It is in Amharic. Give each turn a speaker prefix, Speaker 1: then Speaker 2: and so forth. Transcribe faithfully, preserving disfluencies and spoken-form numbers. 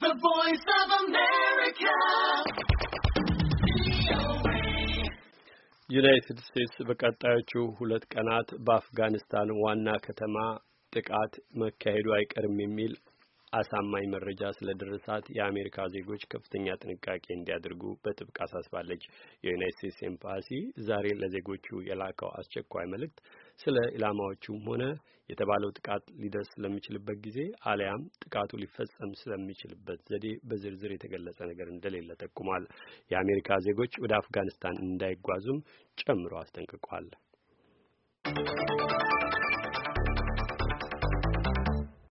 Speaker 1: The Voice of America. ዩናይትድ ስቴትስ በቀጣዮቹ ሁለት ቀናት በአፍጋኒስታን ዋና ከተማ ጥቃት መካሄዱ አይቀርም የሚል አሳማኝ መረጃ ስለደረሳት የአሜሪካ ዜጎች ከፍተኛ ጥንቃቄ እንዲያደርጉ በጥብቅ አሳስባለች። የዩናይትድ ስቴትስ ኤምባሲ ዛሬ ለዜጎቹ የላከው አስቸኳይ መልእክት ስለ ኢላማዎቹም ሆነ የተባለው ጥቃት ሊደርስ ስለሚችልበት ጊዜ አሊያም ጥቃቱ ሊፈጸም ስለሚችልበት ዘዴ በዝርዝር የተገለጸ ነገር እንደሌለ ጠቁሟል። የአሜሪካ ዜጎች ወደ አፍጋኒስታን እንዳይጓዙም ጨምሮ አስጠንቅቋል።